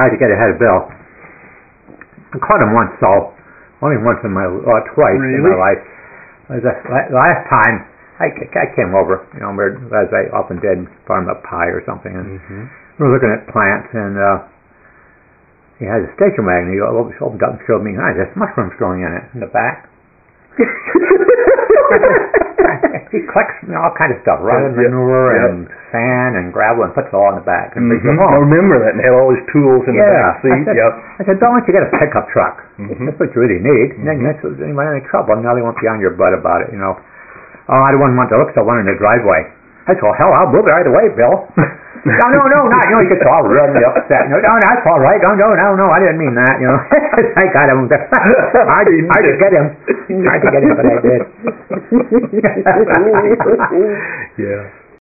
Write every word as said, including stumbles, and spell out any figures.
tried to get ahead of Bill. I caught him once, so only once in my, uh, twice really? in my life. It was the last time I, I came over, you know, as I often did, farm up pie or something, and mm-hmm. we were looking at plants, and uh, he had a station wagon. He opened up and showed me, ah, there's mushrooms growing in it in the back. He collects, you know, all kind of stuff, rotted yeah, manure yeah. and sand and gravel, and puts it all in the back. And mm-hmm. brings it home. I remember that, and had all his tools in yeah. the back seat. I said, yep. I said, don't you get a pickup truck? Mm-hmm. That's what you really need. And then mm-hmm. that's what anyone in any trouble. Now they won't be on your butt about it, you know. Oh, I don't want to look at the one in the driveway. I said, well, hell, I'll move it right away, Bill. no, no, no, not, you know, he gets all really upset. No, no, that's all right. No, no, no, no, I didn't mean that, you know. I got him. hard, hard to get him. Hard to get him, but I did. Yeah.